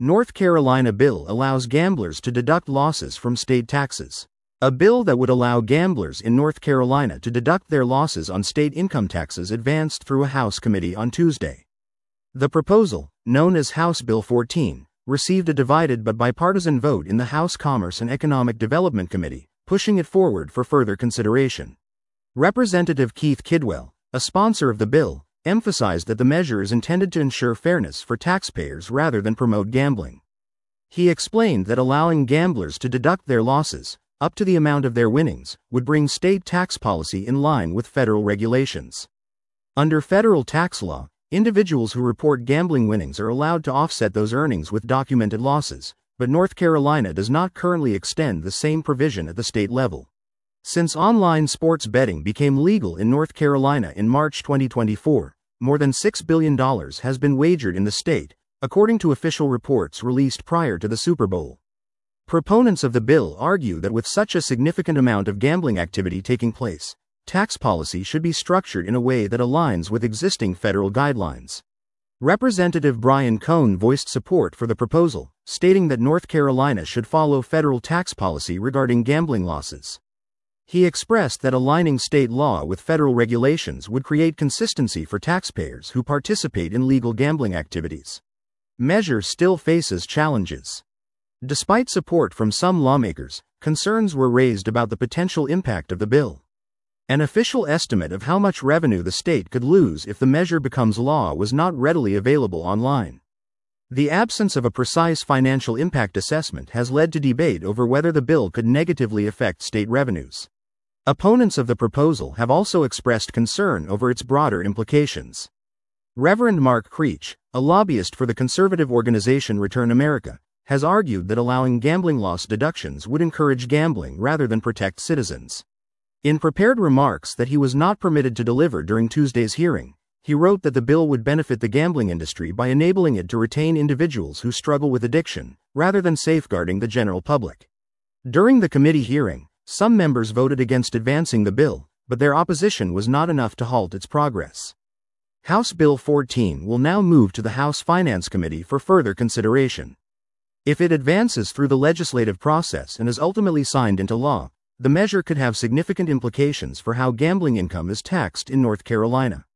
North Carolina bill allows gamblers to deduct losses from state taxes. A bill that would allow gamblers in North Carolina to deduct their losses on state income taxes advanced through a House committee on Tuesday. The proposal, known as House Bill 14, received a divided but bipartisan vote in the House Commerce and Economic Development Committee, pushing it forward for further consideration. Representative Keith Kidwell, a sponsor of the bill, emphasized that the measure is intended to ensure fairness for taxpayers rather than promote gambling. He explained that allowing gamblers to deduct their losses, up to the amount of their winnings, would bring state tax policy in line with federal regulations. Under federal tax law, individuals who report gambling winnings are allowed to offset those earnings with documented losses, but North Carolina does not currently extend the same provision at the state level. Since online sports betting became legal in North Carolina in March 2024, more than $6 billion has been wagered in the state, according to official reports released prior to the Super Bowl. Proponents of the bill argue that with such a significant amount of gambling activity taking place, tax policy should be structured in a way that aligns with existing federal guidelines. Representative Brian Cohn voiced support for the proposal, stating that North Carolina should follow federal tax policy regarding gambling losses. He expressed that aligning state law with federal regulations would create consistency for taxpayers who participate in legal gambling activities. Measure still faces challenges. Despite support from some lawmakers, concerns were raised about the potential impact of the bill. An official estimate of how much revenue the state could lose if the measure becomes law was not readily available online. The absence of a precise financial impact assessment has led to debate over whether the bill could negatively affect state revenues. Opponents of the proposal have also expressed concern over its broader implications. Reverend Mark Creech, a lobbyist for the conservative organization Return America, has argued that allowing gambling loss deductions would encourage gambling rather than protect citizens. In prepared remarks that he was not permitted to deliver during Tuesday's hearing, he wrote that the bill would benefit the gambling industry by enabling it to retain individuals who struggle with addiction, rather than safeguarding the general public. During the committee hearing, some members voted against advancing the bill, but their opposition was not enough to halt its progress. House Bill 14 will now move to the House Finance Committee for further consideration. If it advances through the legislative process and is ultimately signed into law, the measure could have significant implications for how gambling income is taxed in North Carolina.